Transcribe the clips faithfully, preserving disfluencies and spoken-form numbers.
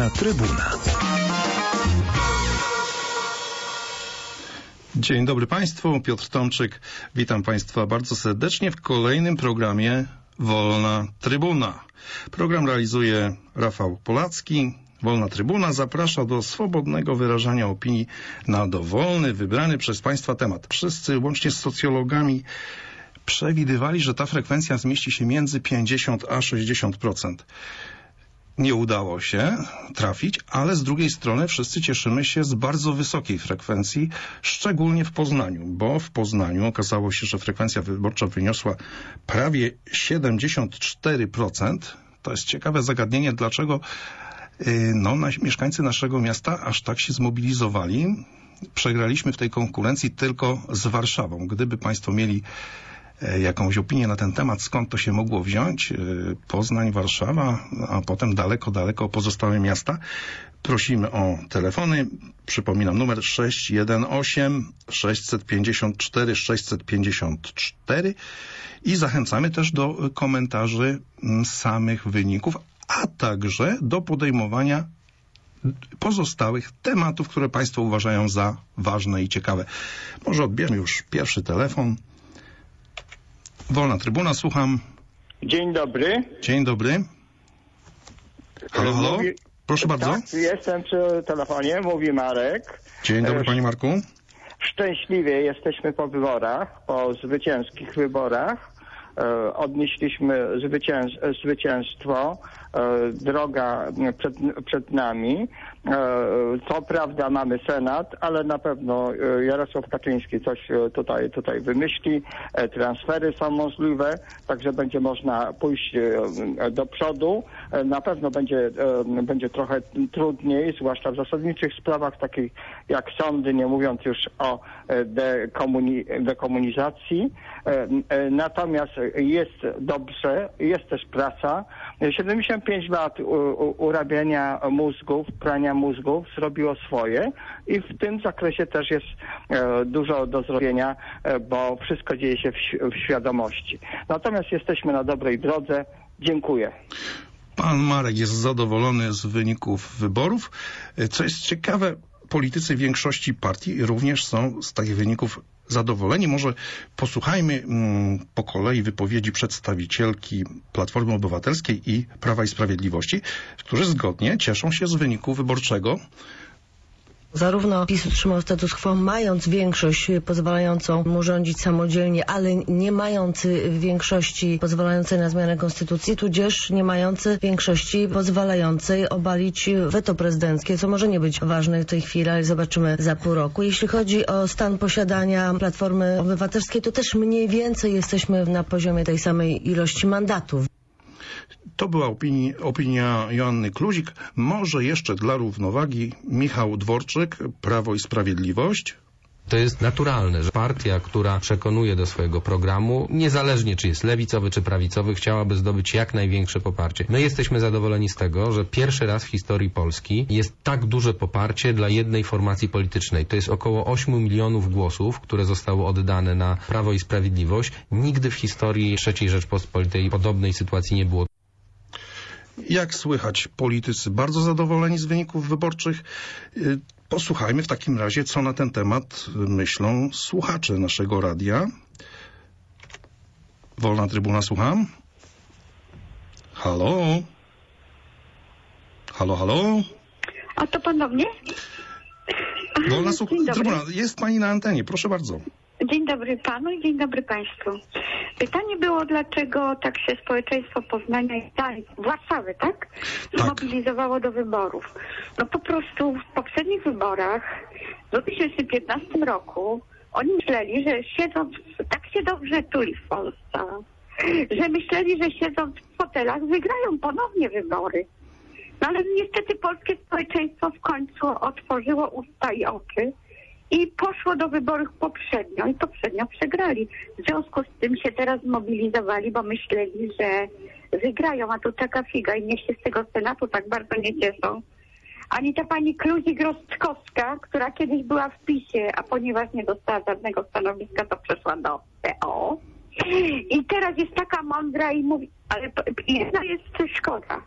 Wolna Trybuna. Dzień dobry Państwu, Piotr Tomczyk. Witam Państwa bardzo serdecznie w kolejnym programie Wolna Trybuna. Program realizuje Rafał Polacki. Wolna Trybuna zaprasza do swobodnego wyrażania opinii na dowolny, wybrany przez Państwa temat. Wszyscy, łącznie z socjologami, przewidywali, że ta frekwencja zmieści się między pięćdziesiąt a sześćdziesiąt procent. Nie udało się trafić, ale z drugiej strony wszyscy cieszymy się z bardzo wysokiej frekwencji, szczególnie w Poznaniu, bo w Poznaniu okazało się, że frekwencja wyborcza wyniosła prawie siedemdziesiąt cztery procent. To jest ciekawe zagadnienie, dlaczego no, na, mieszkańcy naszego miasta aż tak się zmobilizowali. Przegraliśmy w tej konkurencji tylko z Warszawą. Gdyby Państwo mieli jakąś opinię na ten temat, skąd to się mogło wziąć, Poznań, Warszawa, a potem daleko, daleko pozostałe miasta, prosimy o telefony. Przypominam, numer sześć jeden osiem sześć pięć cztery sześć pięć cztery i zachęcamy też do komentarzy samych wyników, a także do podejmowania pozostałych tematów, które Państwo uważają za ważne i ciekawe. Może odbierzmy już pierwszy telefon. Wolna Trybuna, słucham. Dzień dobry. Dzień dobry. Halo, halo. Mówi... Proszę bardzo. Tak, jestem przy telefonie, mówi Marek. Dzień dobry, panie Marku. Szczęśliwie jesteśmy po wyborach, po zwycięskich wyborach. E, odnieśliśmy zwycięż... zwycięstwo. E, droga przed, przed nami. Co prawda mamy Senat, ale na pewno Jarosław Kaczyński coś tutaj, tutaj wymyśli. Transfery są możliwe, także będzie można pójść do przodu. Na pewno będzie, będzie trochę trudniej, zwłaszcza w zasadniczych sprawach takich jak sądy, nie mówiąc już o dekomuni dekomunizacji. Natomiast jest dobrze, jest też praca. siedemdziesiąt pięć lat urabiania mózgów, prania mózgów zrobiło swoje i w tym zakresie też jest e, dużo do zrobienia, e, bo wszystko dzieje się w, w świadomości. Natomiast jesteśmy na dobrej drodze. Dziękuję. Pan Marek jest zadowolony z wyników wyborów. Co jest ciekawe, politycy większości partii również są z takich wyników zadowoleni. Może posłuchajmy mm, po kolei wypowiedzi przedstawicielki Platformy Obywatelskiej i Prawa i Sprawiedliwości, którzy zgodnie cieszą się z wyniku wyborczego. Zarówno PiS utrzymał status quo, mając większość pozwalającą mu rządzić samodzielnie, ale nie mający większości pozwalającej na zmianę konstytucji, tudzież nie mający większości pozwalającej obalić weto prezydenckie, co może nie być ważne w tej chwili, ale zobaczymy za pół roku. Jeśli chodzi o stan posiadania Platformy Obywatelskiej, to też mniej więcej jesteśmy na poziomie tej samej ilości mandatów. To była opini- opinia Joanny Kluzik. Może jeszcze dla równowagi Michał Dworczyk, Prawo i Sprawiedliwość. To jest naturalne, że partia, która przekonuje do swojego programu, niezależnie czy jest lewicowy czy prawicowy, chciałaby zdobyć jak największe poparcie. My jesteśmy zadowoleni z tego, że pierwszy raz w historii Polski jest tak duże poparcie dla jednej formacji politycznej. To jest około ośmiu milionów głosów, które zostały oddane na Prawo i Sprawiedliwość. Nigdy w historii trzeciej Rzeczpospolitej podobnej sytuacji nie było. Jak słychać, politycy bardzo zadowoleni z wyników wyborczych. Posłuchajmy w takim razie, co na ten temat myślą słuchacze naszego radia. Wolna Trybuna, słucham. Halo? Halo, halo? A to pan do mnie? Wolna Trybuna, jest pani na antenie, proszę bardzo. Dzień dobry panu i dzień dobry państwu. Pytanie było, dlaczego tak się społeczeństwo Poznania i Warszawy, tak? Zmobilizowało do wyborów. No po prostu w poprzednich wyborach w dwa tysiące piętnastym roku oni myśleli, że siedząc, tak się dobrze czuli w Polsce, że myśleli, że siedząc w fotelach wygrają ponownie wybory. No ale niestety polskie społeczeństwo w końcu otworzyło usta i oczy i poszło do wyborów poprzednio i poprzednio przegrali. W związku z tym się teraz zmobilizowali, bo myśleli, że wygrają, a tu taka figa i niech się z tego Senatu tak bardzo nie cieszą. Ani ta pani Kluzik-Rostkowska, która kiedyś była w PiSie, a ponieważ nie dostała żadnego stanowiska, to przeszła do P O. I teraz jest taka mądra i mówi, ale jedna jest szkoda.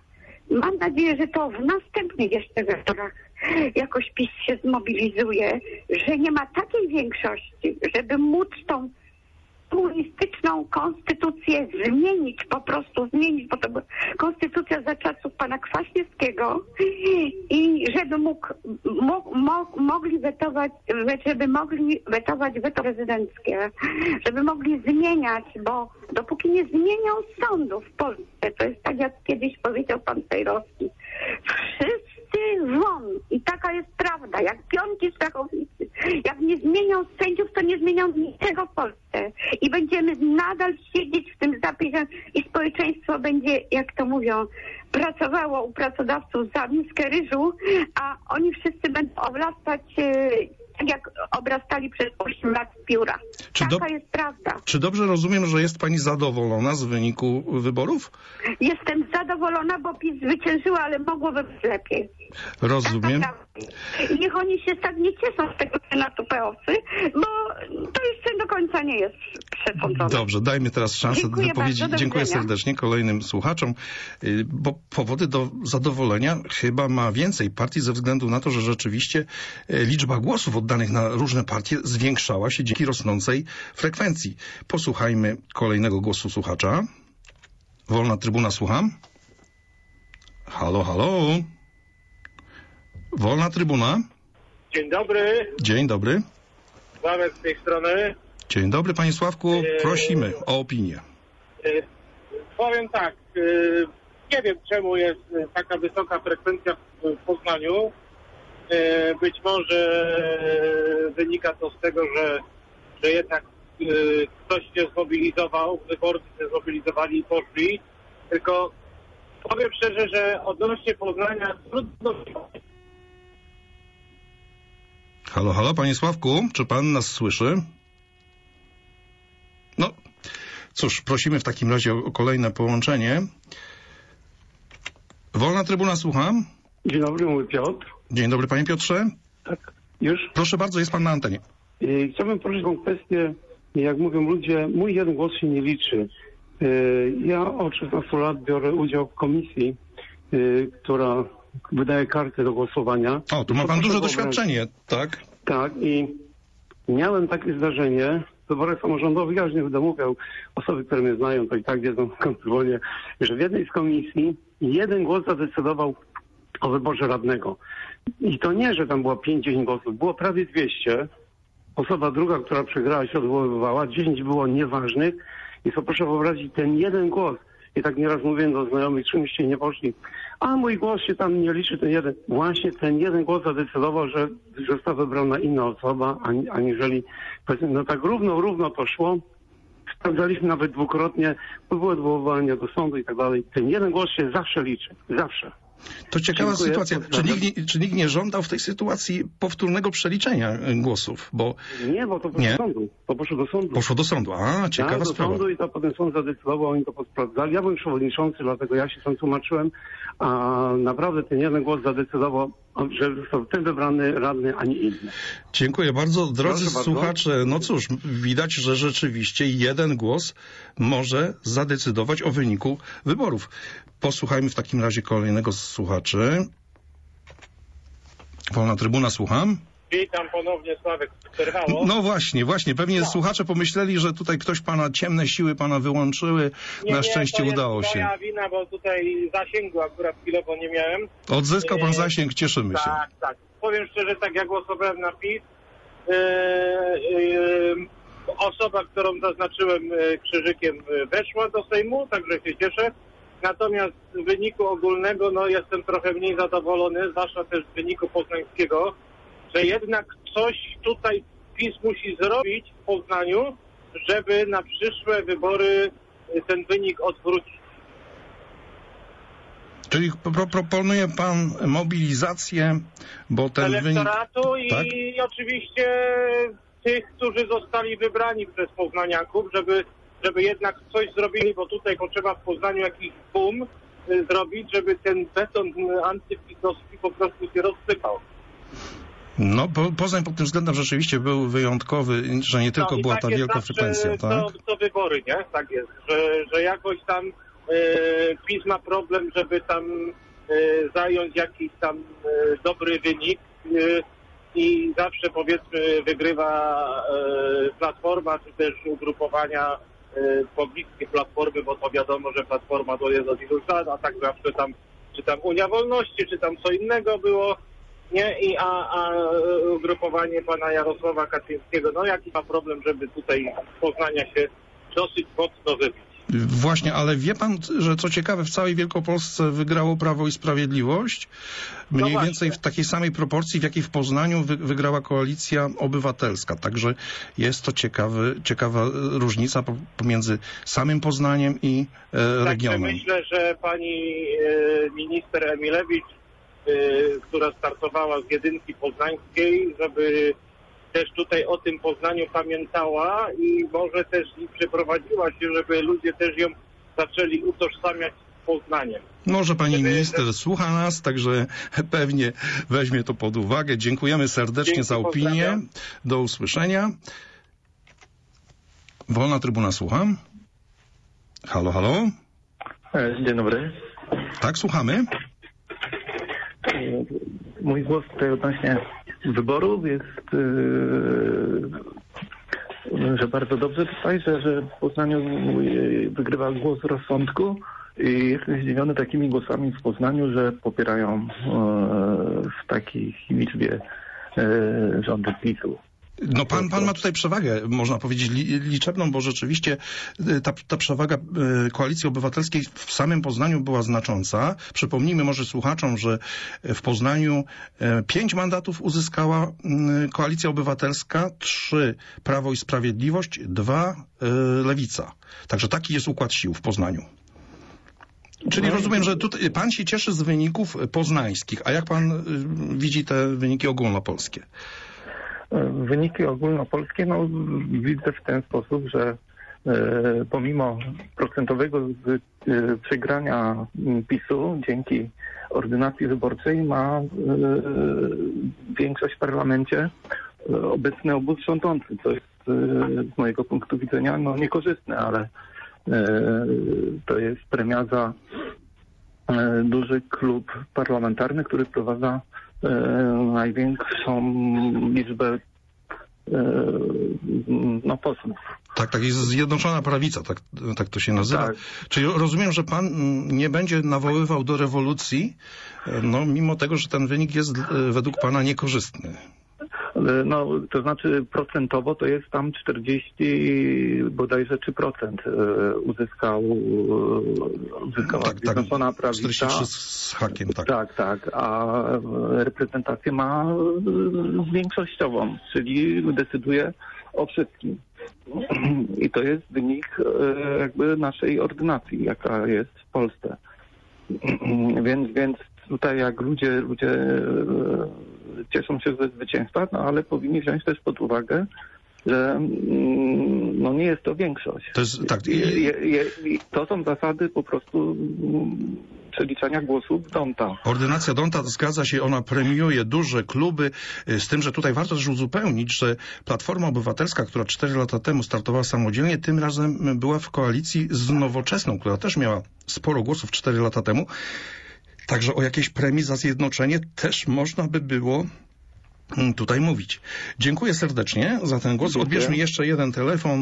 mam nadzieję, że to w następnych jeszcze wyborach jakoś PiS się zmobilizuje, że nie ma takiej większości, żeby móc tą komunistyczną konstytucję zmienić, po prostu zmienić, bo to była konstytucja za czasów pana Kwaśniewskiego i żeby mógł, mo, mo, mogli wetować, żeby mogli wetować weto prezydenckie, żeby mogli zmieniać, bo dopóki nie zmienią sądów w Polsce, to jest tak, jak kiedyś powiedział pan Sejrowski, wszyscy won. I taka jest prawda, jak pionki szachownicy. Jak nie zmienią sędziów, to nie zmienią niczego w Polsce. I będziemy nadal siedzieć w tym zapisie i społeczeństwo będzie, jak to mówią, pracowało u pracodawców za miskę ryżu, a oni wszyscy będą obrastać tak jak obrastali przez osiem lat z pióra. Czy Taka do... jest prawda. Czy dobrze rozumiem, że jest pani zadowolona z wyniku wyborów? Jestem zadowolona, bo PiS zwyciężyła, ale mogłoby być lepiej. Rozumiem. I niech oni się tak nie cieszą z tego senatu peowcy, bo to jeszcze do końca nie jest przesądzone. Dobrze, dajmy teraz szansę Dziękuję wypowiedzi. bardzo, do Dziękuję widzenia. serdecznie kolejnym słuchaczom, bo powody do zadowolenia chyba ma więcej partii ze względu na to, że rzeczywiście liczba głosów oddanych na różne partie zwiększała się dzięki rosnącej frekwencji. Posłuchajmy kolejnego głosu słuchacza. Wolna Trybuna, słucham. Halo, halo. Wolna Trybuna. Dzień dobry, Dzień dobry. Sławek z tej strony. Dzień dobry, panie Sławku. Prosimy o opinię. E, Powiem tak, e, nie wiem czemu jest taka wysoka frekwencja w Poznaniu. E, Być może wynika to z tego, że, że jednak e, ktoś się zmobilizował, wyborcy się zmobilizowali i poszli. Tylko powiem szczerze, że odnośnie Poznania trudno się... Halo, halo, panie Sławku, czy pan nas słyszy? No, cóż, prosimy w takim razie o kolejne połączenie. Wolna Trybuna, słucham. Dzień dobry, mój Piotr. Dzień dobry, panie Piotrze. Tak, już? Proszę bardzo, jest pan na antenie. Yy, Chciałbym poruszyć tą kwestię, jak mówią ludzie, mój jeden głos się nie liczy. Yy, Ja od szesnastu lat biorę udział w komisji, yy, która wydaje karty do głosowania. O, tu ma pan duże doświadczenie, tak? Tak, i miałem takie zdarzenie w wyborach samorządowych, ja już nie będę mówił, osoby, które mnie znają, to i tak wiedzą kontrolnie, że w jednej z komisji jeden głos zadecydował o wyborze radnego. I to nie, że tam było pięć dziesięć głosów, było prawie dwieście. Osoba druga, która przegrała, się odwoływała, dziesięć było nieważnych i to proszę wyobrazić, ten jeden głos. I tak nieraz mówiłem do znajomych, czymście nie poszli. A mój głos się tam nie liczy, ten jeden. Właśnie ten jeden głos zadecydował, że została wybrana inna osoba, ani, aniżeli, no tak równo, równo to szło. Sprawdzaliśmy nawet dwukrotnie, bo były odwoływania do sądu i tak dalej. Ten jeden głos się zawsze liczy. Zawsze. To ciekawa Dziękuję. sytuacja. Czy nikt, nie, czy nikt nie żądał w tej sytuacji powtórnego przeliczenia głosów? Bo Nie, bo to poszło Nie? do sądu. To poszło do sądu. poszło do sądu. A, ciekawa tak, do sprawa. sądu i to potem sąd zadecydował, oni to posprawdzali. Ja byłem przewodniczący, dlatego ja się tam tłumaczyłem, a naprawdę ten jeden głos zadecydował, że został ten wybrany radny, a nie inny. Dziękuję bardzo. Drodzy Proszę bardzo. słuchacze, no cóż, widać, że rzeczywiście jeden głos może zadecydować o wyniku wyborów. Posłuchajmy w takim razie kolejnego z słuchaczy. Wolna Trybuna, słucham. Witam ponownie, Sławek, przerwało. No właśnie, właśnie. Pewnie No. słuchacze pomyśleli, że tutaj ktoś pana, ciemne siły pana wyłączyły. Nie, Na nie, szczęście to udało jest się. moja wina, bo tutaj zasięgu akurat chwilowo nie miałem. Odzyskał pan Yy, zasięg, cieszymy się. Tak, tak. Powiem szczerze, tak jak głosowałem na PiS, yy, yy, osoba, którą zaznaczyłem yy, krzyżykiem, yy, weszła do Sejmu, także się cieszę. Natomiast z wyniku ogólnego, no jestem trochę mniej zadowolony, zwłaszcza też z wyniku poznańskiego, że jednak coś tutaj PiS musi zrobić w Poznaniu, żeby na przyszłe wybory yy, ten wynik odwrócić. Czyli pro, proponuje pan mobilizację, bo ten wynik... elektoratu i tak? oczywiście tych, którzy zostali wybrani przez poznaniaków, żeby, żeby jednak coś zrobili, bo tutaj potrzeba w Poznaniu jakiś boom y, zrobić, żeby ten beton antypisowski po prostu się rozsypał. No, po, Poznań pod tym względem rzeczywiście był wyjątkowy, że nie tylko No, i była tak ta jest wielka zawsze frekwencja, tak? To, to wybory, nie? Tak jest, że, że jakoś tam y, PiS ma problem, żeby tam zająć jakiś tam dobry wynik i zawsze powiedzmy wygrywa Platforma, czy też ugrupowania pobliskie Platformy, bo to wiadomo, że Platforma to jest od iluś lat, a tak zawsze tam, czy tam Unia Wolności, czy tam co innego było, nie? I a, a ugrupowanie pana Jarosława Kaczyńskiego, no jaki ma problem, żeby tutaj z Poznania się dosyć mocno wybić. Właśnie, ale wie pan, że co ciekawe, w całej Wielkopolsce wygrało Prawo i Sprawiedliwość? Mniej no więcej w takiej samej proporcji, w jakiej w Poznaniu wy, wygrała Koalicja Obywatelska. Także jest to ciekawy, ciekawa różnica pomiędzy samym Poznaniem i e, regionem. Także myślę, że pani e, minister Emilewicz, e, która startowała z jedynki poznańskiej, żeby też tutaj o tym Poznaniu pamiętała i może też i przeprowadziła się, żeby ludzie też ją zaczęli utożsamiać z Poznaniem. Może pani żeby... minister słucha nas, także pewnie weźmie to pod uwagę. Dziękujemy serdecznie Dzięki, za opinię. Pozdrawiam. Do usłyszenia. Wolna Trybuna, słucham. Halo, halo. Dzień dobry. Tak, słuchamy. Mój głos tutaj odnośnie wyborów jest, yy, że bardzo dobrze tutaj, że, że w Poznaniu wygrywa głos rozsądku i jestem zdziwiony takimi głosami w Poznaniu, że popierają yy, w takiej liczbie yy, rządy PiS-u. No pan, pan ma tutaj przewagę, można powiedzieć, liczebną, bo rzeczywiście ta, ta przewaga Koalicji Obywatelskiej w samym Poznaniu była znacząca. Przypomnijmy może słuchaczom, że w Poznaniu pięć mandatów uzyskała Koalicja Obywatelska, trzy Prawo i Sprawiedliwość, dwa Lewica. Także taki jest układ sił w Poznaniu. Czyli rozumiem, że tutaj pan się cieszy z wyników poznańskich, a jak pan widzi te wyniki ogólnopolskie? Wyniki ogólnopolskie no, widzę w ten sposób, że e, pomimo procentowego z, e, przegrania PiS-u dzięki ordynacji wyborczej ma e, większość w parlamencie e, obecny obóz rządzący, co jest e, z mojego punktu widzenia no, niekorzystne, ale e, to jest premia za e, duży klub parlamentarny, który wprowadza E, największą liczbę e, no, posłów. Tak, tak, jest Zjednoczona Prawica, tak, tak to się nazywa. Tak. Czyli rozumiem, że pan nie będzie nawoływał do rewolucji, no mimo tego, że ten wynik jest według pana niekorzystny. No, to znaczy procentowo to jest tam czterdzieści bodajże trzy procent uzyskał, uzyskała tak, Zjednoczona tak, Prawica. czterdzieści trzy z hakiem, tak. Tak, tak, a reprezentację ma większościową, czyli decyduje o wszystkim. I to jest wynik jakby naszej ordynacji, jaka jest w Polsce. Więc, więc tutaj jak ludzie, ludzie cieszą się ze zwycięstwa, no ale powinni wziąć też pod uwagę, że no nie jest to większość. To jest, tak. I, i, i to są zasady po prostu przeliczania głosów D'Hondta. Ordynacja D'Hondta, zgadza się, ona premiuje duże kluby, z tym, że tutaj warto też uzupełnić, że Platforma Obywatelska, która cztery lata temu startowała samodzielnie, tym razem była w koalicji z Nowoczesną, która też miała sporo głosów cztery lata temu. Także o jakiejś premii za zjednoczenie też można by było tutaj mówić. Dziękuję serdecznie za ten głos. Odbierzmy jeszcze jeden telefon.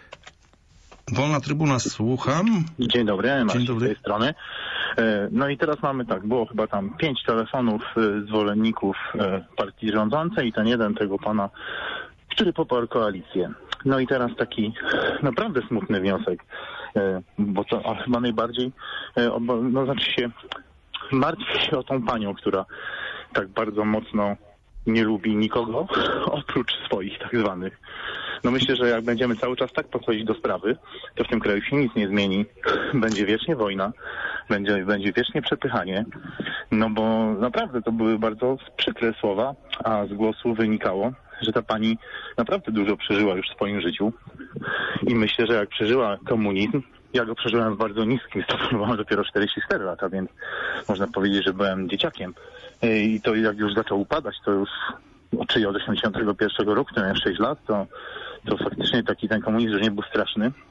Wolna Trybuna, słucham. Dzień dobry, Marcin Dzień dobry. z tej strony. No i teraz mamy tak, było chyba tam pięć telefonów zwolenników partii rządzącej i ten jeden tego pana, który poparł koalicję. No i teraz taki naprawdę smutny wniosek, bo to a chyba najbardziej, no znaczy się, martwię się o tą panią, która tak bardzo mocno nie lubi nikogo, oprócz swoich tak zwanych. No myślę, że jak będziemy cały czas tak podchodzić do sprawy, to w tym kraju się nic nie zmieni. Będzie wiecznie wojna, będzie, będzie wiecznie przepychanie, no bo naprawdę to były bardzo przykre słowa, a z głosu wynikało, że ta pani naprawdę dużo przeżyła już w swoim życiu i myślę, że jak przeżyła komunizm, ja go przeżyłem w bardzo niskim stopniu, bo mam dopiero czterdzieści cztery lata, więc można powiedzieć, że byłem dzieciakiem. I to jak już zaczął upadać, to już, czyli od osiemdziesiątego pierwszego roku, to miałem sześć lat, to, to faktycznie taki ten komunizm już nie był straszny.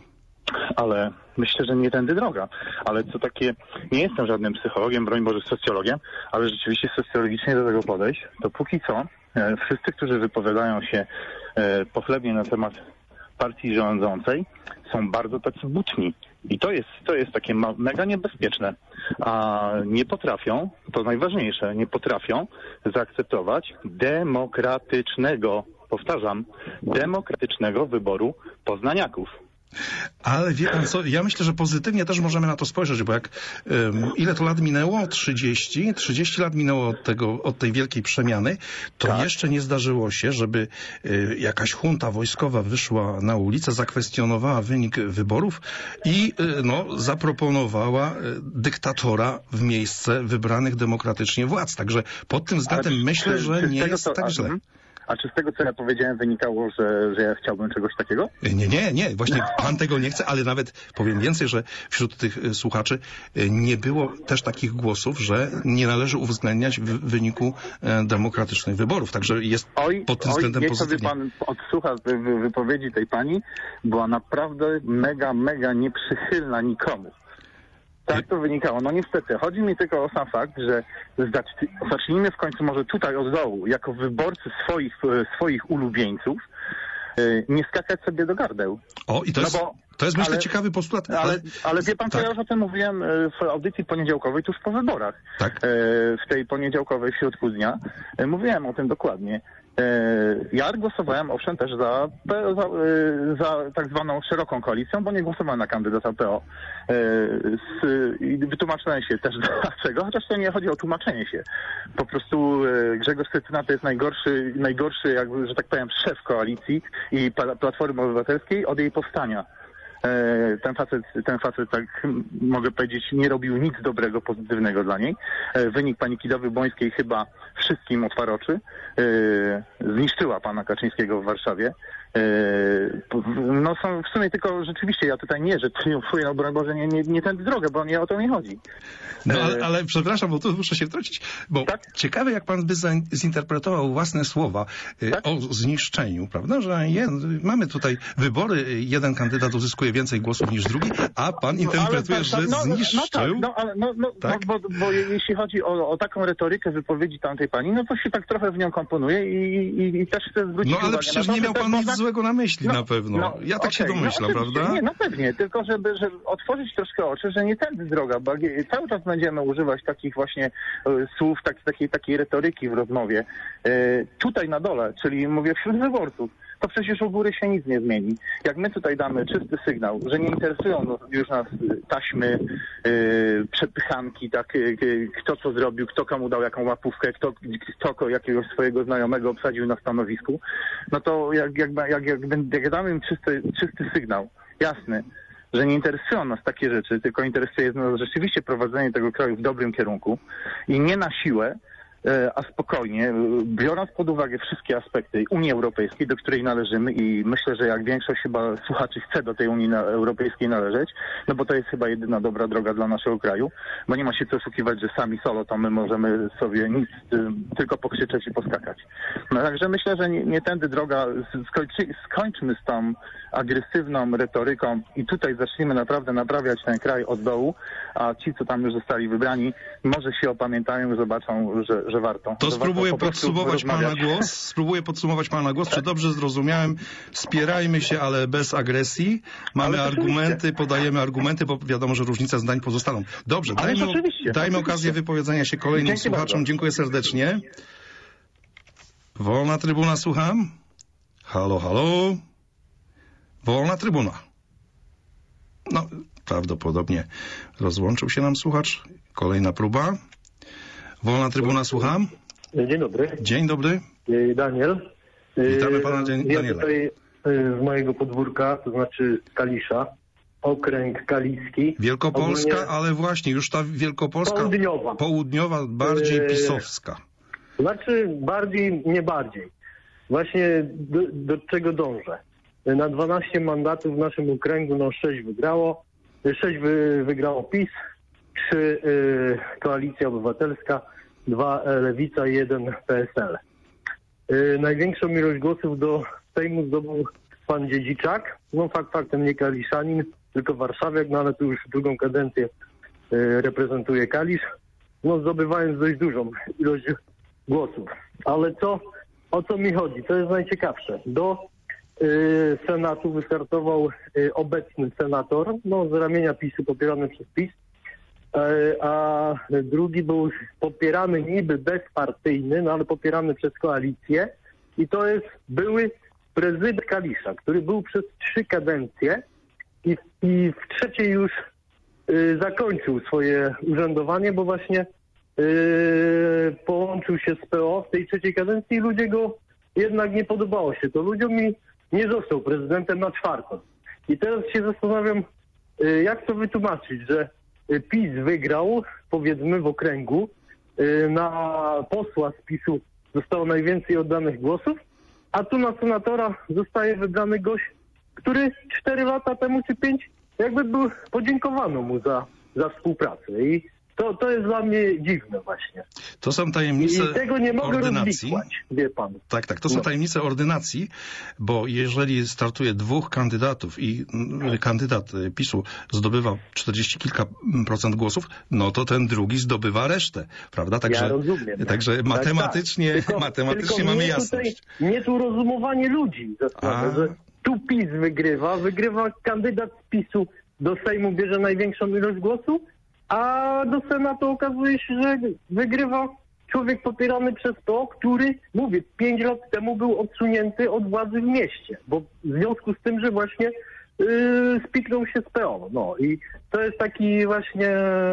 ale myślę, że nie tędy droga. Ale co takie, nie jestem żadnym psychologiem, broń Boże socjologiem, ale rzeczywiście socjologicznie do tego podejść, to póki co e, wszyscy, którzy wypowiadają się e, pochlebnie na temat partii rządzącej, są bardzo tacy buczni. I to jest, to jest takie ma- mega niebezpieczne. A nie potrafią, to najważniejsze, nie potrafią zaakceptować demokratycznego, powtarzam, demokratycznego wyboru poznaniaków. Ale wie pan co, ja myślę, że pozytywnie też możemy na to spojrzeć, bo jak um, ile to lat minęło? trzydzieści? trzydzieści lat minęło od tego, od tej wielkiej przemiany, to tak. Jeszcze nie zdarzyło się, żeby y, jakaś junta wojskowa wyszła na ulicę, zakwestionowała wynik wyborów i y, no, zaproponowała y, dyktatora w miejsce wybranych demokratycznie władz. Także pod tym względem czy, myślę, czy, że czy nie jest to, tak a, źle. A czy z tego, co ja powiedziałem, wynikało, że, że ja chciałbym czegoś takiego? Nie, nie, nie. Właśnie pan tego nie chce, ale nawet powiem więcej, że wśród tych słuchaczy nie było też takich głosów, że nie należy uwzględniać w wyniku demokratycznych wyborów. Także jest oj, pod tym oj, względem niech pozytywnie. sobie pan odsłucha wypowiedzi tej pani, była naprawdę mega, mega nieprzychylna nikomu. Tak to wynikało. No niestety, chodzi mi tylko o sam fakt, że zacznijmy w końcu może tutaj od dołu, jako wyborcy swoich, swoich ulubieńców, nie skakać sobie do gardeł. O, i to jest, no bo, to jest myślę ale, ciekawy postulat. Ale, ale, ale wie pan, co tak. ja już o tym mówiłem w audycji poniedziałkowej tuż po wyborach. Tak. W tej poniedziałkowej w środku dnia. Mówiłem o tym dokładnie. Ja głosowałem owszem też za, za, za tak zwaną szeroką koalicją, bo nie głosowałem na kandydata P O. I wytłumaczyłem się też dlaczego, chociaż to nie chodzi o tłumaczenie się. Po prostu Grzegorz Schetyna to jest najgorszy, najgorszy jakby, że tak powiem, szef koalicji i Platformy Obywatelskiej od jej powstania. Ten facet, ten facet, tak mogę powiedzieć, nie robił nic dobrego, pozytywnego dla niej. Wynik pani Kidawy-Błońskiej chyba wszystkim otwarł oczy. Zniszczyła pana Kaczyńskiego w Warszawie. No są w sumie tylko rzeczywiście, ja tutaj nie, że triumfuję, no broń Boże, nie, nie, nie tędy drogę, bo nie o to mi chodzi. No ale, ale przepraszam, bo tu muszę się wtrącić, bo tak? Ciekawe, jak pan by zinterpretował własne słowa tak? o zniszczeniu, prawda, że je, mamy tutaj wybory, jeden kandydat uzyskuje więcej głosów niż drugi, a pan interpretuje, no, że no, zniszczył? No tak, no, ale, no, no, tak? no bo, bo jeśli chodzi o, o taką retorykę wypowiedzi tamtej pani, no to się tak trochę w nią komponuje i, i, i też chcę zwrócić uwagę. No ale uwagę przecież na to, nie miał pan można... nic złego na myśli no, na pewno. No, ja tak okay, się domyślam, no, prawda? Nie, no pewnie, tylko żeby, żeby otworzyć troszkę oczy, że nie tędy droga, bo cały czas będziemy używać takich właśnie e, słów, tak, takiej, takiej retoryki w rozmowie. E, tutaj na dole, czyli mówię wśród wyborców, to przecież u góry się nic nie zmieni. Jak my tutaj damy czysty sygnał, że nie interesują już nas taśmy, yy, przepychanki, tak, yy, kto co zrobił, kto komu dał jaką łapówkę, kto, kto jakiegoś swojego znajomego obsadził na stanowisku, no to jak, jak, jak, jak, jak damy im czysty, czysty sygnał, jasny, że nie interesują nas takie rzeczy, tylko interesuje nas rzeczywiście prowadzenie tego kraju w dobrym kierunku i nie na siłę, a spokojnie, biorąc pod uwagę wszystkie aspekty Unii Europejskiej, do której należymy i myślę, że jak większość chyba słuchaczy chce do tej Unii Europejskiej należeć, no bo to jest chyba jedyna dobra droga dla naszego kraju, bo nie ma się co oszukiwać, że sami solo to my możemy sobie nic, tylko pokrzyczeć i poskakać. No także myślę, że nie, nie tędy droga, skończy, skończmy z tą agresywną retoryką i tutaj zacznijmy naprawdę naprawiać ten kraj od dołu, a ci, co tam już zostali wybrani, może się opamiętają i zobaczą, że, że warto. To że spróbuję warto podsumować pana głos. Spróbuję podsumować pana głos. Czy dobrze zrozumiałem? Spierajmy się, ale bez agresji. Mamy ale argumenty, podajemy argumenty, bo wiadomo, że różnice zdań pozostaną. Dobrze, dajmy, dajmy oczywiście. okazję wypowiedzenia się kolejnym Dzięki słuchaczom. Bardzo. Dziękuję serdecznie. Wolna Trybuna, słucham. Halo, halo. Wolna Trybuna. No, prawdopodobnie rozłączył się nam słuchacz. Kolejna próba. Wolna Trybuna, słucham. Dzień dobry. Dzień dobry. Daniel. Witamy pana Daniela. Ja tutaj z mojego podwórka, to znaczy Kalisza, okręg kaliski. Wielkopolska, ogólnie... ale właśnie już ta Wielkopolska południowa, południowa bardziej pisowska. Znaczy bardziej, nie bardziej. Właśnie do, do czego dążę? Na dwanaście mandatów w naszym okręgu, no sześć wygrało. sześć wy, wygrało PiS, trzy y, Koalicja Obywatelska, dwa Lewica i jeden P S L. Y, największą ilość głosów do Sejmu zdobył pan Dziedziczak, no fakt faktem nie Kaliszanin, tylko warszawiak, no ale tu już drugą kadencję y, reprezentuje Kalisz, no zdobywając dość dużą ilość głosów. Ale co, o co mi chodzi? To jest najciekawsze. Do y, Senatu wystartował y, obecny senator, no z ramienia PiSu, popierany przez PiS, y, a drugi był popierany niby bezpartyjny, no ale popierany przez koalicję i to jest były prezydent Kalisza, który był przez trzy kadencje i, i w trzeciej już y, zakończył swoje urzędowanie, bo właśnie y, połączył się z P O w tej trzeciej kadencji i ludzie go jednak nie podobało się to ludziom i nie został prezydentem na czwartą. I teraz się zastanawiam, y, jak to wytłumaczyć, że PiS wygrał, powiedzmy, w okręgu, y, na posła z PiSu zostało najwięcej oddanych głosów, a tu na senatora zostaje wybrany gość, który cztery lata temu czy pięć jakby był, podziękowano mu za, za współpracę. I to, to jest dla mnie dziwne właśnie. To są tajemnice I tego nie mogę ordynacji. rozliczać, wie pan. Tak, tak, to są no. tajemnice ordynacji, bo jeżeli startuje dwóch kandydatów i kandydat PiSu zdobywa czterdzieści kilka procent głosów, no to ten drugi zdobywa resztę, prawda? Także, ja rozumiem. także tak, matematycznie, tak. Tylko, matematycznie tylko mamy nie jasność. Tutaj, nie tu rozumowanie ludzi za sprawę, że tu PiS wygrywa, wygrywa kandydat z PiSu do Sejmu, bierze największą ilość głosów, a do Senatu okazuje się, że wygrywa człowiek popierany przez P O, który, mówię, pięć lat temu był odsunięty od władzy w mieście, bo w związku z tym, że właśnie yy, spiknął się z P O. No i to jest taki właśnie,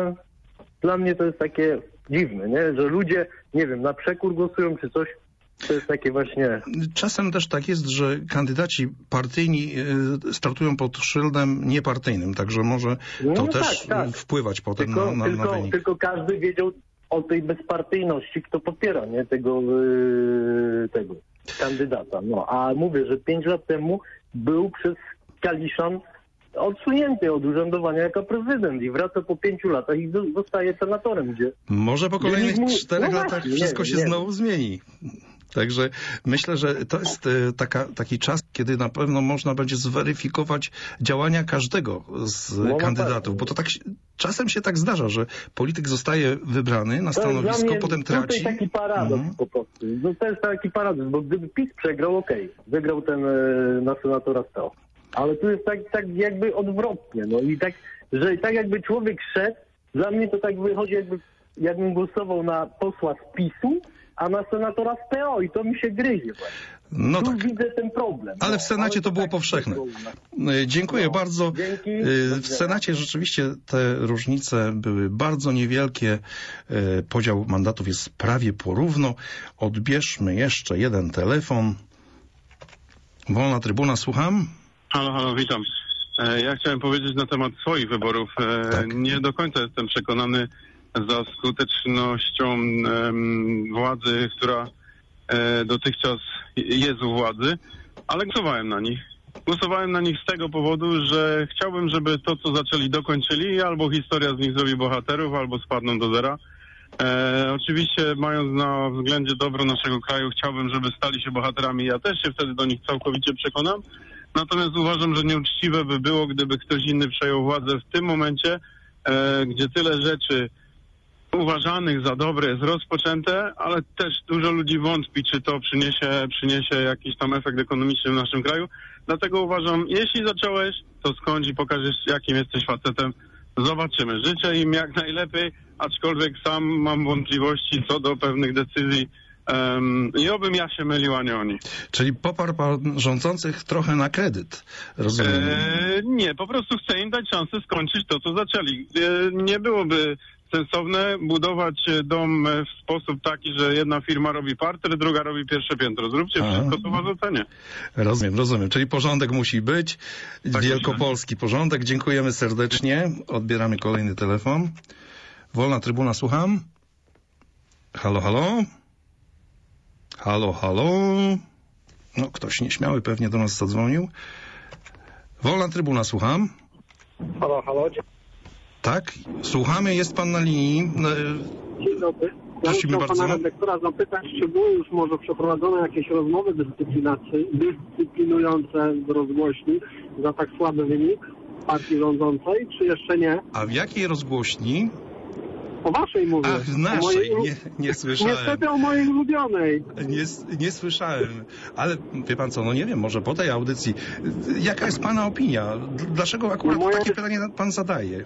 dla mnie to jest takie dziwne, nie? Że ludzie, nie wiem, na przekór głosują czy coś. To jest takie właśnie... Czasem też tak jest, że kandydaci partyjni startują pod szyldem niepartyjnym, także może to no też tak, tak. wpływać potem tylko, na, na, tylko, na wynik. Tylko każdy wiedział o tej bezpartyjności, kto popiera, nie? Tego, yy, tego kandydata. No, a mówię, że pięć lat temu był przez Kaliszan odsunięty od urzędowania jako prezydent i wraca po pięciu latach i do, zostaje senatorem, gdzie... Może po kolejnych mu... czterech no latach właśnie, wszystko nie, się nie. znowu zmieni. Także myślę, że to jest taka, taki czas, kiedy na pewno można będzie zweryfikować działania każdego z no, kandydatów, bo to tak czasem się tak zdarza, że polityk zostaje wybrany na to stanowisko, mnie, potem traci. To jest taki paradoks mhm. po prostu. No, to jest taki paradoks, bo gdyby PiS przegrał, okej, okay, wygrał ten e, na senatora z P O. Ale tu jest tak, tak jakby odwrotnie, no i tak, że tak jakby człowiek szedł, dla mnie to tak wychodzi, jakby jakbym głosował na posła z PiSu, a na senatora z P O i to mi się gryzie właśnie. No tu tak. widzę ten problem. Ale no, w Senacie ale to było tak powszechne. no. Dziękuję no. bardzo. Dzięki. W Senacie rzeczywiście te różnice były bardzo niewielkie. Podział mandatów jest prawie porówno. Odbierzmy jeszcze jeden telefon. Wolna Trybuna, słucham. Halo, halo, witam. Ja chciałem powiedzieć na temat swoich wyborów. Tak. Nie do końca jestem przekonany za skutecznością um, władzy, która e, dotychczas jest u władzy, ale głosowałem na nich. Głosowałem na nich z tego powodu, że chciałbym, żeby to, co zaczęli, dokończyli, albo historia z nich zrobi bohaterów, albo spadną do zera. E, oczywiście, mając na względzie dobro naszego kraju, chciałbym, żeby stali się bohaterami. Ja też się wtedy do nich całkowicie przekonam. Natomiast uważam, że nieuczciwe by było, gdyby ktoś inny przejął władzę w tym momencie, e, gdzie tyle rzeczy uważanych za dobre jest rozpoczęte, ale też dużo ludzi wątpi, czy to przyniesie, przyniesie jakiś tam efekt ekonomiczny w naszym kraju. Dlatego uważam, jeśli zacząłeś, to skończ i pokażesz, jakim jesteś facetem. Zobaczymy. Życzę im jak najlepiej, aczkolwiek sam mam wątpliwości co do pewnych decyzji. Um, I obym ja się mylił, a nie oni. Czyli poparł pan rządzących trochę na kredyt, rozumiem? E, nie, po prostu chcę im dać szansę skończyć to, co zaczęli. E, nie byłoby sensowne budować dom w sposób taki, że jedna firma robi parter, druga robi pierwsze piętro. Zróbcie a. wszystko, co was ocenię. Rozumiem, rozumiem. Czyli porządek musi być. Tak wielkopolski myślę. Porządek. Dziękujemy serdecznie. Odbieramy kolejny telefon. Wolna Trybuna, słucham. Halo, halo. Halo, halo. No, ktoś nieśmiały pewnie do nas zadzwonił. Wolna Trybuna, słucham. Halo, halo. Tak, słuchamy, jest pan na linii. Dzień dobry. Ja Prosimy chciałem pana redaktora zapytać, czy były już może przeprowadzone jakieś rozmowy dyscyplinujące z rozgłośni za tak słaby wynik? partii rządzącej, czy jeszcze nie? A w jakiej rozgłośni? O waszej mówię. Ach, w naszej, mojej, nie, nie słyszałem. Niestety o mojej ulubionej. Nie, nie słyszałem, ale wie pan co, no nie wiem, może po tej audycji. Jaka jest pana opinia? Dlaczego akurat no moja... takie pytanie pan zadaje?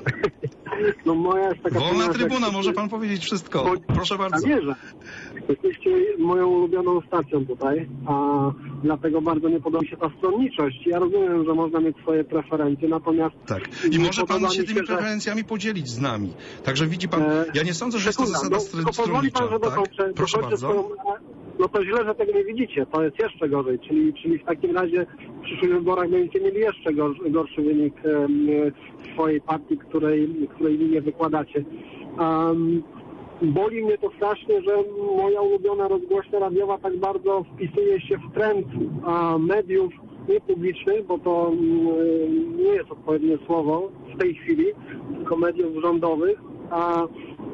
No moja jest taka... Wolna trybuna, jak... może pan powiedzieć wszystko. Proszę bardzo. Ja wierzę. Jesteście moją ulubioną stacją tutaj, a dlatego bardzo nie podoba mi się ta stronniczość. Ja rozumiem, że można mieć swoje preferencje, natomiast... Tak. I może pan się tymi że... preferencjami podzielić z nami. Także widzi pan, ja nie sądzę, że jest to zasada no, stronnicza. Pan, że tak? dokończę, Proszę bardzo. Swoją... No to źle, że tego nie widzicie. To jest jeszcze gorzej. Czyli, czyli w takim razie w przyszłych wyborach będziecie mieli jeszcze gorszy, gorszy wynik um, swojej partii, której, której linię wykładacie. Um, boli mnie to strasznie, że moja ulubiona rozgłośnia radiowa tak bardzo wpisuje się w trend a, mediów niepublicznych, bo to um, nie jest odpowiednie słowo w tej chwili, tylko mediów rządowych. A,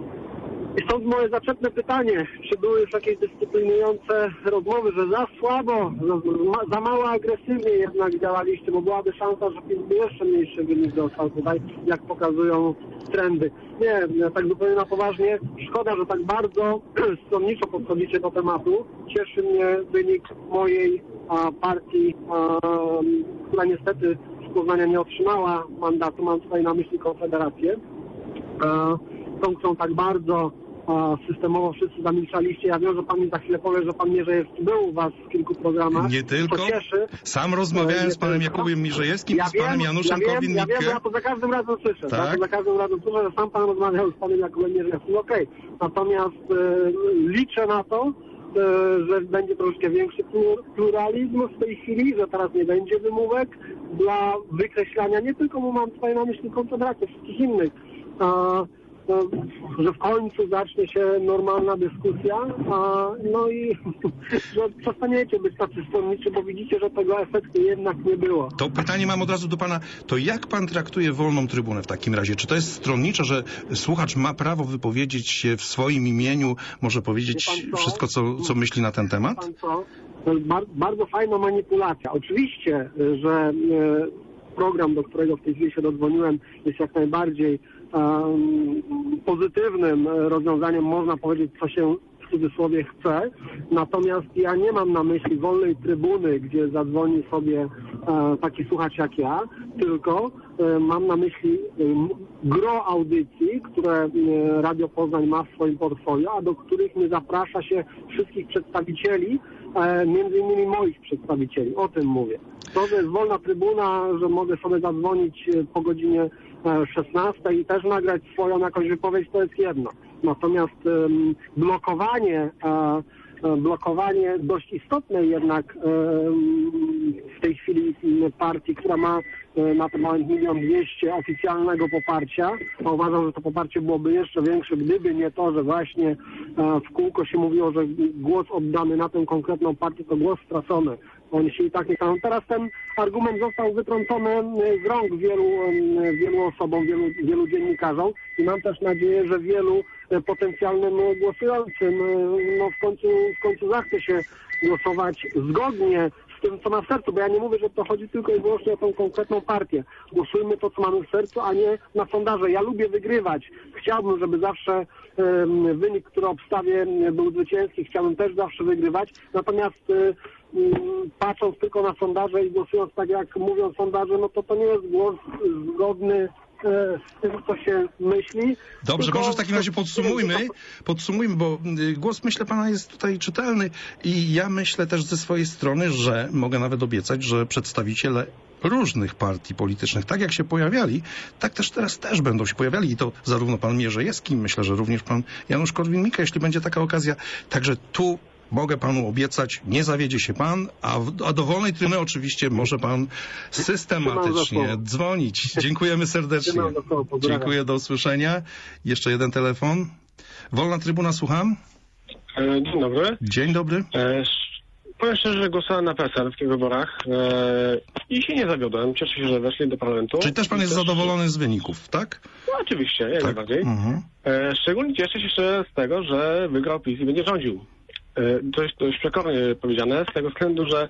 I stąd moje zaczepne pytanie, czy były już jakieś dyscyplinujące rozmowy, że za słabo, za, za mało agresywnie jednak działaliście, bo byłaby szansa, że PiS by jeszcze mniejszy wynik dostał tutaj, jak pokazują trendy. Nie, tak zupełnie na poważnie, szkoda, że tak bardzo stronniczo podchodzicie do tematu. Cieszy mnie wynik mojej a, partii, a, która niestety z Poznania nie otrzymała mandatu, mam tutaj na myśli Konfederację. A, tą, którą tak bardzo a, systemowo wszyscy zamilczaliście. Ja wiem, że pan mi za chwilę powie, że pan Mierzejewski był u was w kilku programach. Nie tylko. Cieszy. Sam rozmawiałem nie z panem tylko. Jakubem Mierzejewskim ja i z panem wiem, Januszem ja Korwin-Mikke. Ja wiem, ja to za każdym razem słyszę. Tak? Ja to za każdym razem słyszę, że sam pan rozmawiał z panem Jakubem Mierzejewskim. Okej. Okay. Natomiast e, liczę na to, e, że będzie troszkę większy pluralizm w tej chwili, że teraz nie będzie wymówek dla wykreślania, nie tylko, bo mam tutaj na myśli Konfederację, wszystkich innych. E, że w końcu zacznie się normalna dyskusja, a, no i że przestaniecie być tacy stronniczy, bo widzicie, że tego efektu jednak nie było. To pytanie mam od razu do pana. To jak pan traktuje wolną trybunę w takim razie? Czy to jest stronnicze, że słuchacz ma prawo wypowiedzieć się w swoim imieniu, może powiedzieć co? wszystko, co, co myśli na ten temat? Pan co? To jest bar bardzo fajna manipulacja. Oczywiście, że e, program, do którego w tej chwili się dodzwoniłem, jest jak najbardziej um, pozytywnym rozwiązaniem, można powiedzieć, co się w cudzysłowie chce. Natomiast ja nie mam na myśli wolnej trybuny, gdzie zadzwoni sobie e, taki słuchacz jak ja, tylko e, mam na myśli e, gro audycji, które e, Radio Poznań ma w swoim portfolio, a do których nie zaprasza się wszystkich przedstawicieli, e, między innymi moich przedstawicieli. O tym mówię. To, że jest wolna trybuna, że mogę sobie zadzwonić po godzinie szesnastej i też nagrać swoją jakąś wypowiedź, to jest jedno. Natomiast um, blokowanie, uh, blokowanie dość istotnej jednak um, w tej chwili partii, która ma uh, na ten moment milion dwieście oficjalnego poparcia, a uważam, że to poparcie byłoby jeszcze większe, gdyby nie to, że właśnie uh, w kółko się mówiło, że głos oddany na tę konkretną partię to głos stracony. Oni się i tak nie staną. Teraz ten argument został wytrącony z rąk wielu, wielu osobom, wielu, wielu dziennikarzom i mam też nadzieję, że wielu potencjalnym głosującym no w końcu, w końcu zachce się głosować zgodnie z tym, co ma w sercu, bo ja nie mówię, że to chodzi tylko i wyłącznie o tą konkretną partię. Głosujmy to, co mamy w sercu, a nie na sondaże. Ja lubię wygrywać. Chciałbym, żeby zawsze um, wynik, który obstawię, był zwycięski. Chciałbym też zawsze wygrywać. Natomiast um, patrząc tylko na sondaże i głosując tak, jak mówią sondaże, no to to nie jest głos zgodny z tym, co się myśli. Dobrze, tylko... może w takim razie podsumujmy, podsumujmy, bo głos, myślę, pana jest tutaj czytelny i ja myślę też ze swojej strony, że mogę nawet obiecać, że przedstawiciele różnych partii politycznych, tak jak się pojawiali, tak też teraz też będą się pojawiali i to zarówno pan Mierzejewski, myślę, że również pan Janusz Korwin-Mikke, jeśli będzie taka okazja. Także tu mogę panu obiecać, nie zawiedzie się pan, a, w, a do wolnej trybuny oczywiście może pan systematycznie dzwonić. Dziękujemy serdecznie. Dziękuję, do usłyszenia. Jeszcze jeden telefon. Wolna trybuna, słucham. Dzień dobry. Dzień dobry. E, powiem szczerze, że głosowałem na P S L w tych wyborach e, i się nie zawiodłem. Cieszę się, że weszli do parlamentu. Czyli też pan jest też... zadowolony z wyników, tak? No oczywiście, jak tak. najbardziej. Mhm. E, szczególnie cieszę się jeszcze z tego, że wygrał PiS i będzie rządził. Dość, dość przekornie powiedziane, z tego względu, że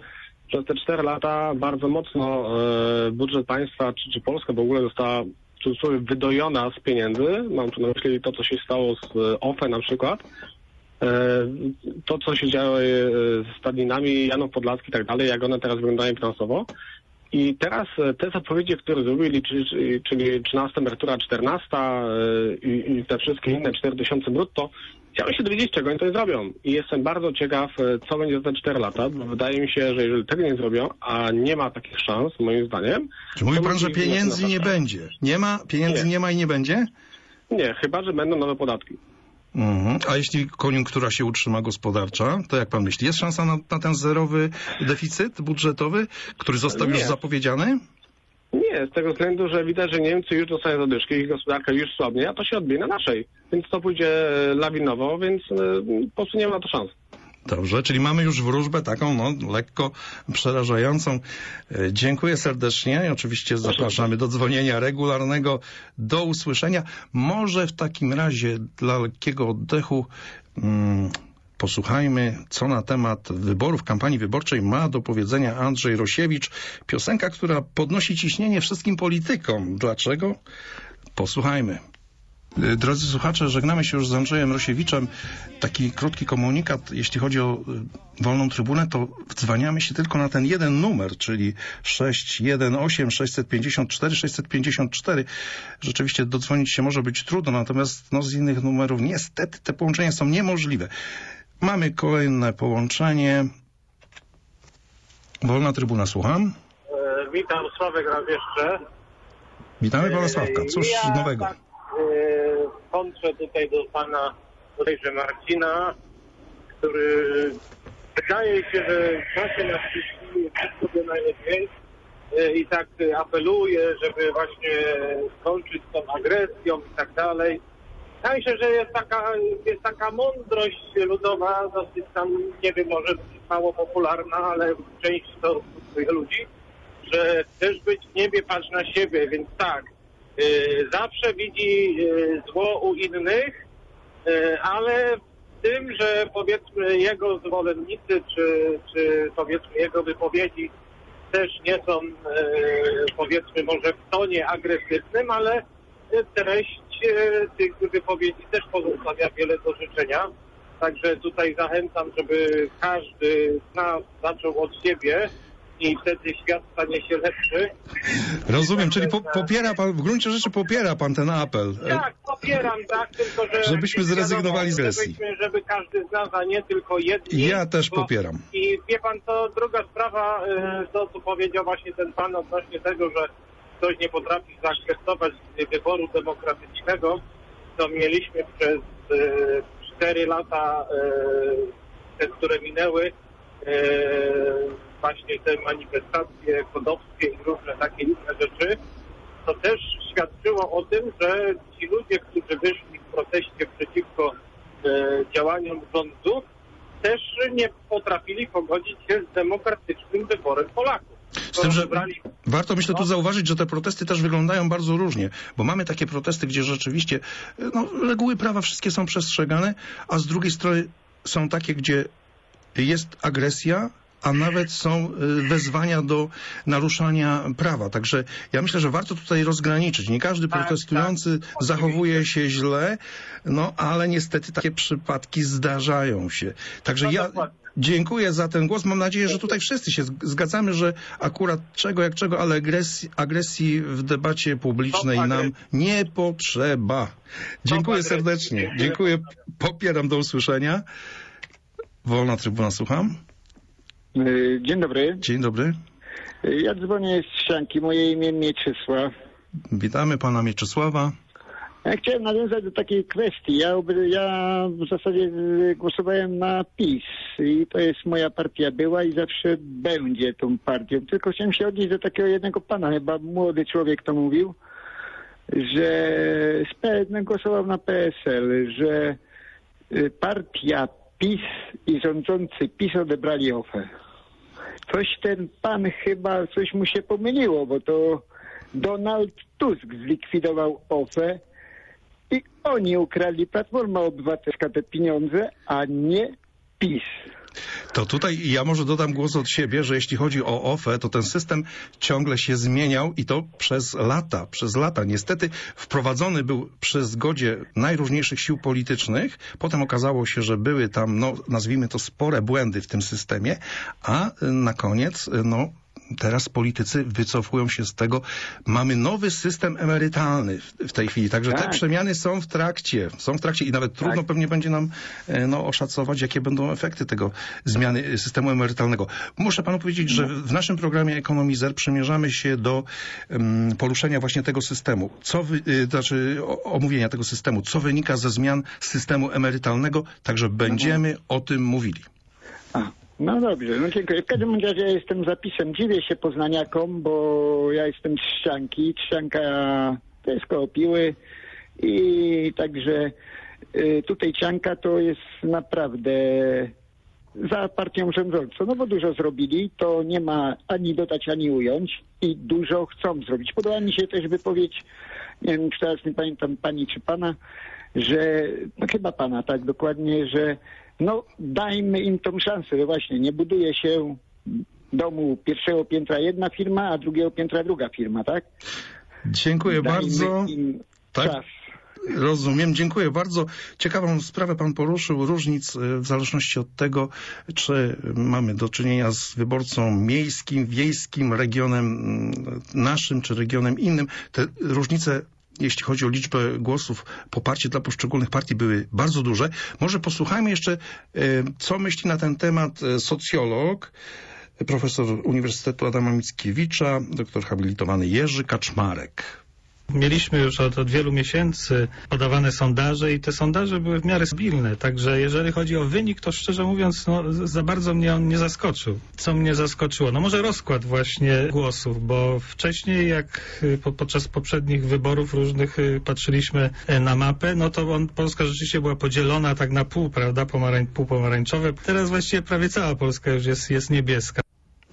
przez te cztery lata bardzo mocno e, budżet państwa, czy, czy Polska w ogóle została w cudzysłowie wydojona z pieniędzy. Mam tu na myśli to, co się stało z O F E na przykład. To, co się działo z stadninami, Janów Podlaski i tak dalej, jak one teraz wyglądają finansowo. I teraz te zapowiedzi, które zrobili, czyli, czyli trzynasta emerytura, czternasta i, i te wszystkie inne cztery tysiące brutto, chciałem się dowiedzieć, czego oni to zrobią. I jestem bardzo ciekaw, co będzie za te cztery lata, bo wydaje mi się, że jeżeli tego nie zrobią, a nie ma takich szans, moim zdaniem... Czy mówi pan, że pieniędzy nie będzie? Nie ma? Pieniędzy nie. nie ma i nie będzie? Nie, chyba że będą nowe podatki. Mhm. A jeśli koniunktura się utrzyma gospodarcza, to jak pan myśli, jest szansa na, na ten zerowy deficyt budżetowy, który został nie. już zapowiedziany? Nie, z tego względu, że widać, że Niemcy już dostają zadyszki, ich gospodarka już słabnie, a to się odbije na naszej. Więc to pójdzie lawinowo, więc po prostu nie ma na to szans. Dobrze, czyli mamy już wróżbę taką, no, lekko przerażającą. Dziękuję serdecznie i oczywiście zapraszamy do dzwonienia regularnego. Do usłyszenia. Może w takim razie dla lekkiego oddechu hmm, posłuchajmy, co na temat wyborów, kampanii wyborczej ma do powiedzenia Andrzej Rosiewicz. Piosenka, która podnosi ciśnienie wszystkim politykom. Dlaczego? Posłuchajmy. Drodzy słuchacze, żegnamy się już z Andrzejem Rosiewiczem. Taki krótki komunikat, jeśli chodzi o wolną trybunę, to wdzwaniamy się tylko na ten jeden numer, czyli sześć jeden osiem sześć pięć cztery sześć pięć cztery. Rzeczywiście dodzwonić się może być trudno, natomiast no, z innych numerów niestety te połączenia są niemożliwe. Mamy kolejne połączenie. Wolna trybuna, słucham. E, witam, Sławek raz jeszcze. Witamy pana Sławka. Cóż ja, nowego? Tak, kontrę tutaj do pana bodajże Marcina, który wydaje się, że w czasie na wszystko by najlepiej i tak apeluje, żeby właśnie skończyć z tą agresją i tak dalej. Ja myślę, że jest taka, jest taka mądrość ludowa, dosyć tam, nie wiem, może mało popularna, ale w części to ludzi, że chcesz być w niebie, patrz na siebie, więc tak. Zawsze widzi zło u innych, ale w tym, że powiedzmy jego zwolennicy, czy, czy powiedzmy jego wypowiedzi też nie są powiedzmy może w tonie agresywnym, ale treść tych wypowiedzi też pozostawia wiele do życzenia. Także tutaj zachęcam, żeby każdy z nas zaczął od siebie i wtedy świat stanie się lepszy. Rozumiem, czyli po, popiera pan, w gruncie rzeczy popiera pan ten apel. Tak, popieram, tak, tylko że... Żebyśmy zrezygnowali z agresji. Żebyśmy, żeby każdy z nas, a nie tylko jedni. Ja też bo, popieram. I wie pan, to druga sprawa, to co powiedział właśnie ten pan odnośnie tego, że ktoś nie potrafi zaakceptować wyboru demokratycznego, to mieliśmy przez cztery lata, te, które minęły, właśnie te manifestacje kodowskie i różne takie inne rzeczy, to też świadczyło o tym, że ci ludzie, którzy wyszli w proteście przeciwko e, działaniom rządu, też nie potrafili pogodzić się z demokratycznym wyborem Polaków. Z tym, że warto myślę tu zauważyć, że te protesty też wyglądają bardzo różnie, bo mamy takie protesty, gdzie rzeczywiście no, reguły prawa wszystkie są przestrzegane, a z drugiej strony są takie, gdzie jest agresja, a nawet są wezwania do naruszania prawa. Także ja myślę, że warto tutaj rozgraniczyć. Nie każdy protestujący tak, tak, zachowuje się źle, no ale niestety takie przypadki zdarzają się. Także no, ja dziękuję za ten głos. Mam nadzieję, że tutaj wszyscy się zgadzamy, że akurat czego jak czego, ale agresji, agresji w debacie publicznej nam nie potrzeba. Dziękuję serdecznie. Dziękuję. Popieram, do usłyszenia. Wolna trybuna, słucham. Dzień dobry. Dzień dobry. Ja dzwonię z Ścianki, moje imię Mieczysław. Witamy pana Mieczysława. Ja chciałem nawiązać do takiej kwestii. Ja, ja w zasadzie głosowałem na PiS i to jest moja partia była i zawsze będzie tą partią. Tylko chciałem się odnieść do takiego jednego pana, chyba młody człowiek to mówił, że głosował na P S L, że partia PiS i rządzący PiS odebrali O F E. Coś ten pan chyba, coś mu się pomyliło, bo to Donald Tusk zlikwidował O F E i oni ukradli, Platforma Obywatelska, te pieniądze, a nie PiS. To tutaj ja może dodam głos od siebie, że jeśli chodzi o O F E, to ten system ciągle się zmieniał i to przez lata, przez lata. Niestety wprowadzony był przy zgodzie najróżniejszych sił politycznych. Potem okazało się, że były tam, no nazwijmy to, spore błędy w tym systemie, a na koniec, no teraz politycy wycofują się z tego. Mamy nowy system emerytalny w tej chwili, także tak. Te przemiany są w trakcie, są w trakcie i nawet trudno tak. pewnie będzie nam no, oszacować, jakie będą efekty tego zmiany systemu emerytalnego. Muszę panu powiedzieć, że w naszym programie Ekonomizer przymierzamy się do um, poruszenia właśnie tego systemu, co wy, y, znaczy o, omówienia tego systemu, co wynika ze zmian systemu emerytalnego, także będziemy mhm. o tym mówili. A. No dobrze, no dziękuję. W każdym razie ja jestem zapisem. Dziwię się poznaniakom, bo ja jestem z Trzcianki. Trzcianka to jest koło Piły i także y, tutaj Trzcianka to jest naprawdę za partią rządzącą, no bo dużo zrobili, to nie ma ani dodać, ani ująć i dużo chcą zrobić. Podoba mi się też wypowiedź, nie wiem, czy teraz nie pamiętam pani czy pana, że, no chyba pana, tak dokładnie, że no dajmy im tą szansę, że właśnie nie buduje się domu pierwszego piętra jedna firma, a drugiego piętra druga firma, tak? Dziękuję dajmy bardzo. Im tak? czas. Rozumiem, dziękuję bardzo. Ciekawą sprawę pan poruszył, różnic w zależności od tego, czy mamy do czynienia z wyborcą miejskim, wiejskim, regionem naszym, czy regionem innym. Te różnice, jeśli chodzi o liczbę głosów, poparcie dla poszczególnych partii były bardzo duże. Może posłuchajmy jeszcze, co myśli na ten temat socjolog, profesor Uniwersytetu Adama Mickiewicza, doktor habilitowany Jerzy Kaczmarek. Mieliśmy już od, od wielu miesięcy podawane sondaże i te sondaże były w miarę stabilne, także jeżeli chodzi o wynik, to szczerze mówiąc no, za bardzo mnie on nie zaskoczył. Co mnie zaskoczyło? No może rozkład właśnie głosów, bo wcześniej jak po, podczas poprzednich wyborów różnych patrzyliśmy na mapę, no to on, Polska rzeczywiście była podzielona tak na pół, prawda, pomarań, pół pomarańczowe. Teraz właściwie prawie cała Polska już jest, jest niebieska.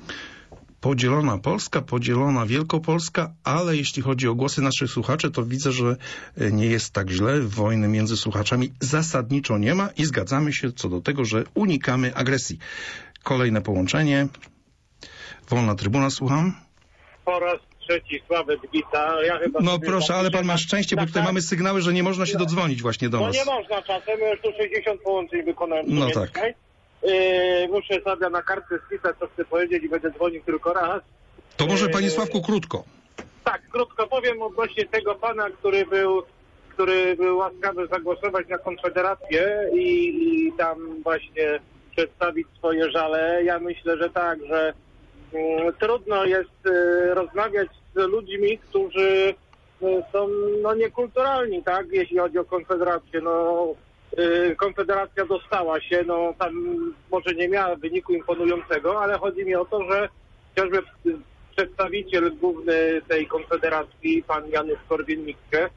Podzielona Polska, podzielona Wielkopolska, ale jeśli chodzi o głosy naszych słuchaczy, to widzę, że nie jest tak źle. Wojny między słuchaczami zasadniczo nie ma i zgadzamy się co do tego, że unikamy agresji. Kolejne połączenie. Wolna Trybuna, słucham. Po raz trzeci Sławek Wita. Ja chyba no proszę, ale pan ma szczęście, bo tutaj mamy sygnały, że nie można się dodzwonić właśnie do no nas. No nie można czasem, ja już tu sześćdziesiąt połączeń wykonałem. No tak. Dzisiaj. Yy, muszę sobie na kartce spisać, co chcę powiedzieć i będę dzwonił tylko raz. To może panie Sławku krótko. Yy, tak, krótko powiem odnośnie tego pana, który był, który był łaskawy zagłosować na Konfederację i, i tam właśnie przedstawić swoje żale. Ja myślę, że tak, że yy, trudno jest yy, rozmawiać z ludźmi, którzy yy, są no, niekulturalni, tak, jeśli chodzi o Konfederację. No, Konfederacja dostała się, no tam może nie miała wyniku imponującego, ale chodzi mi o to, że chociażby przedstawiciel główny tej Konfederacji, pan Janusz Korwin-Mikke,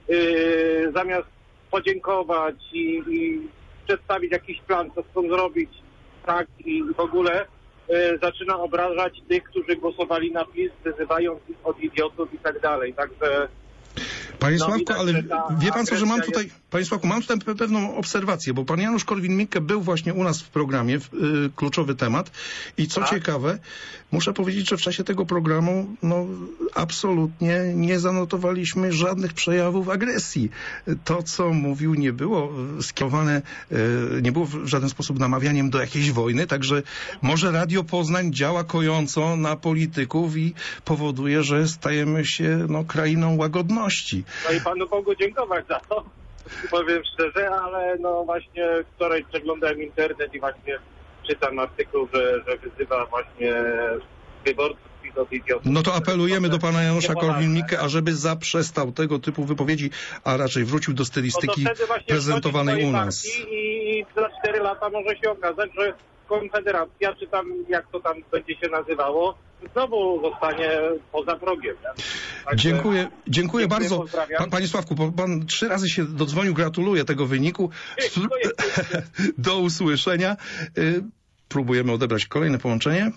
yy, zamiast podziękować i, i przedstawić jakiś plan, co chcą zrobić, tak i w ogóle yy, zaczyna obrażać tych, którzy głosowali na PiS, wyzywając ich od idiotów i tak dalej, także... Panie Sławku, ale wie pan co, że mam tutaj, panie Sławku, mam tutaj pewną obserwację, bo pan Janusz Korwin-Mikke był właśnie u nas w programie, yy, kluczowy temat i co tak? ciekawe, muszę powiedzieć, że w czasie tego programu no absolutnie nie zanotowaliśmy żadnych przejawów agresji. To, co mówił, nie było skierowane, yy, nie było w żaden sposób namawianiem do jakiejś wojny, także może Radio Poznań działa kojąco na polityków i powoduje, że stajemy się no, krainą łagodności. No i Panu Bogu dziękować za to, powiem szczerze, ale no właśnie wczoraj przeglądałem internet i właśnie czytam artykuł, że, że wyzywa właśnie wyborców i do idiotów. No to apelujemy do pana Janusza Korwin-Mikke, ażeby zaprzestał tego typu wypowiedzi, a raczej wrócił do stylistyki no prezentowanej u nas. I za cztery lata może się okazać, że Konfederacja, czy tam jak to tam będzie się nazywało, znowu zostanie poza progiem. Także dziękuję, dziękuję, dziękuję bardzo. Pa, panie Sławku, pan, pan trzy razy się dodzwonił, gratuluję tego wyniku. Dziękuję. Do usłyszenia. Próbujemy odebrać kolejne połączenie.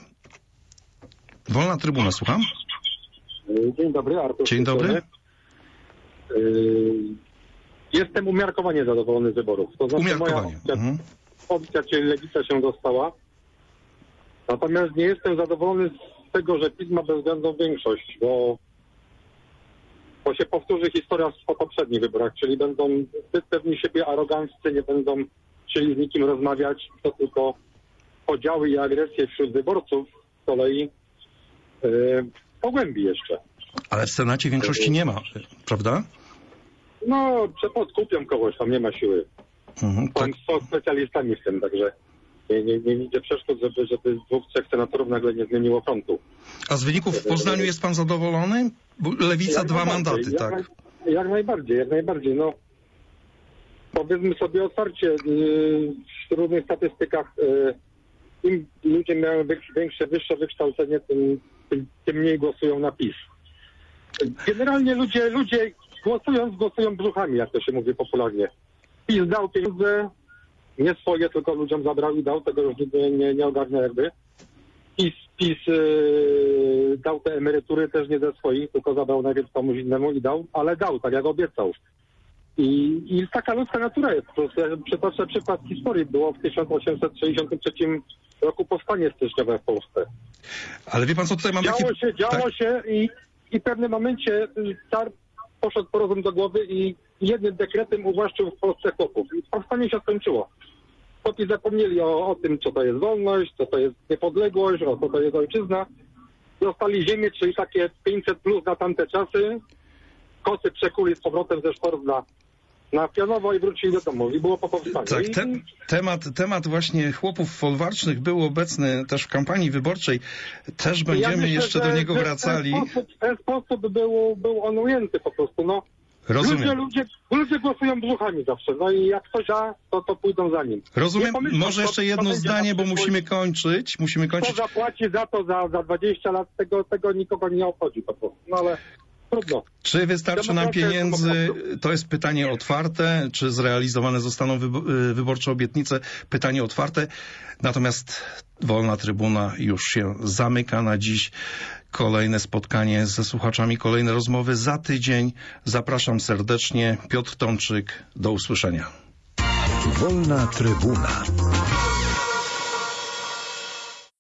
Wolna Trybuna, słucham. Dzień dobry, Artur. Dzień dobry. Jestem umiarkowanie zadowolony z wyborów. To znaczy umiarkowanie. Moja, mhm. opcja, czyli Lewica się dostała. Natomiast nie jestem zadowolony z tego, że PiS ma bezwzględną większość, bo, bo się powtórzy historia po poprzednich wyborach, czyli będą zbyt pewni siebie, aroganccy, nie będą chcieli z nikim rozmawiać, to tylko podziały i agresje wśród wyborców z kolei yy, pogłębi jeszcze. Ale w Senacie większości nie ma, prawda? No, podkupią kogoś, tam nie ma siły. Mhm, tak. Są specjalistami w tym, także nie, nie, nie widzę przeszkód, żeby, żeby dwóch, trzech senatorów nagle nie zmieniło frontu. A z wyników w Poznaniu jest pan zadowolony? Lewica jak dwa mandaty, jak tak? Naj, jak najbardziej, jak najbardziej. No, powiedzmy sobie otwarcie, yy, w różnych statystykach yy, im ludzie mają większe, wyższe wykształcenie, tym, tym, tym mniej głosują na PiS. Generalnie ludzie, ludzie głosując, głosują brzuchami, jak to się mówi popularnie. PiS dał pieniądze, nie swoje, tylko ludziom zabrał i dał, tego już nigdy nie, nie ogarnia jakby. PiS, PiS yy, dał te emerytury też nie ze swoich, tylko zabrał najpierw komuś innemu i dał, ale dał, tak jak obiecał. I, i taka ludzka natura jest. Po prostu, ja przytoczę przykład historii. Było w tysiąc osiemset sześćdziesiątym trzecim roku powstanie styczniowe w Polsce. Ale wie pan co, tutaj mam działo takie... się, działo tak. się i, i w pewnym momencie car poszedł po rozum do głowy i jednym dekretem uwłaszczył w Polsce chłopów. I powstanie się skończyło. Chłopi zapomnieli o, o tym, co to jest wolność, co to jest niepodległość, o co to jest ojczyzna. Dostali ziemię, czyli takie pięćset plus na tamte czasy. Kosy przekuli z powrotem ze sztorm na, na pionowo i wrócili do domu. I było po powstaniu. Tak, I... te, temat, temat właśnie chłopów folwarcznych był obecny też w kampanii wyborczej. Też będziemy ja myślę, jeszcze do niego wracali. W ten sposób, w ten sposób był, był on ujęty po prostu. No, Rozumiem. Ludzie, ludzie, ludzie głosują brzuchami zawsze. No i jak ktoś da, to, to pójdą za nim. Rozumiem. Pomyślą, Może jeszcze jedno zdanie, bo musimy kończyć. Musimy kończyć. Kto zapłaci za to za, za dwadzieścia lat, tego, tego nikogo nie obchodzi po prostu. No ale... Trudno. Czy wystarczy nam pieniędzy? To jest pytanie otwarte. Czy zrealizowane zostaną wyborcze obietnice? Pytanie otwarte. Natomiast Wolna Trybuna już się zamyka na dziś. Kolejne spotkanie ze słuchaczami, kolejne rozmowy za tydzień. Zapraszam serdecznie. Piotr Tomczyk. Do usłyszenia. Wolna Trybuna.